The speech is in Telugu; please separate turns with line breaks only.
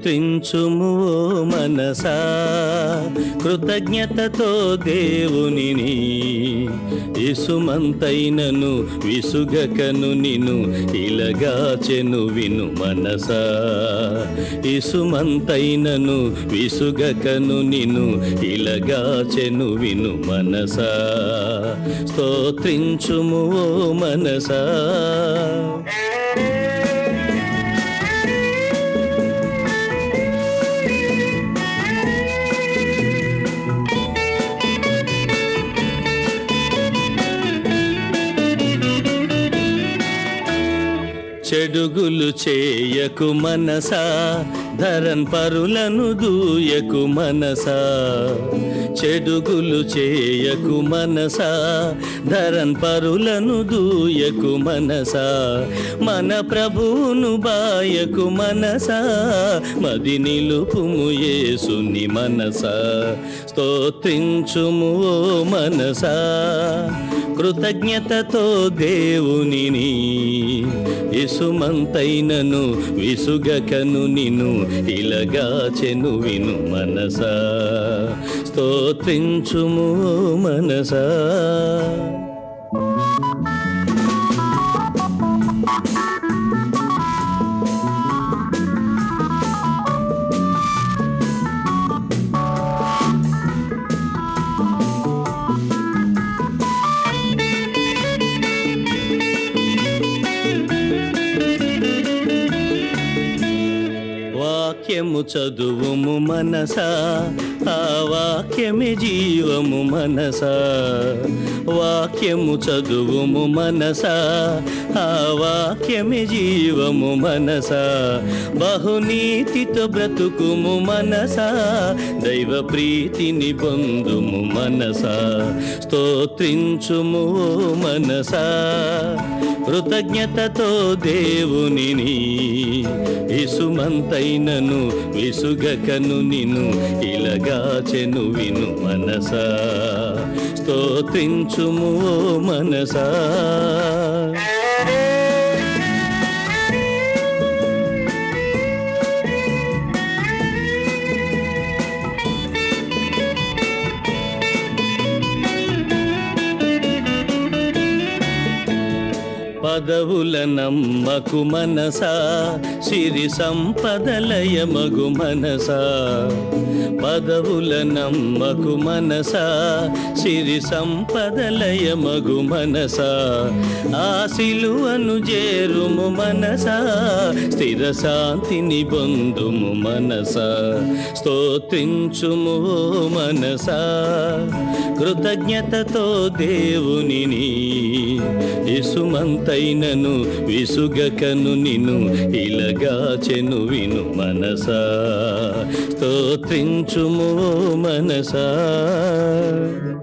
స్తోత్రించుము ఓ మనసా, కృతజ్ఞతతో దేవునిని. ఇసుమంతైనను విసుగకను నిను ఇలగాచెను విను మనసా. ఇసుమంతైనను విసుగకను నిను ఇలగాచెను విను మనసా. స్తోత్రించుము ఓ మనసా. చెడుగులు చేయకు మనసా, ధరన్ పరులను దూయకు మనసా. చెడుగులు చేయకు మనసా, ధరన్ పరులను దూయకు మనసా. మన ప్రభువును బాయకు మనసా, మది నిలుపుము యేసుని మనసా. స్తోత్రించుము ఓ మనసా, కృతజ్ఞతతో దేవునిని. ఇసుమంతైనను విసుగకను నిను ఇలగాచెను విను మనసా. స్తోత్రించుము ఓ మనసా. వాక్యము చదువుము మనసా, ఆ వాక్యమే జీవము మనసా. వాక్యము చదువుము మనసా, ఆ వాక్యమే జీవము మనసా. బహునీతితో బ్రతుకుము మనసా, దైవ ప్రీతిని పొందుము మనసా. స్తోత్రించుము ఓ మనసా, కృతజ్ఞతతో దేవునిని. ఇసుమంతైనను విసుగకను నిను ఇలగాచెను విను మనసా. స్తోత్రించుము ఓ మనసా. పదవుల నమ్మకు మనసా, సిరి సంపదలయమగు మనసా. పదవుల నమ్మకు మనసా, సిరి సంపదలయమగు మనసా. ఆ సిలువను చేరుము మనసా, స్థిర శాంతిని పొందుము మనసా. స్తోత్రించుము ఓ మనసా, కృతజ్ఞతతో దేవునిని. ఇసుమంతైనను విసుగకను నిను ఇలగాచెను విను మనసా. స్తోత్రించుము ఓ మనసా.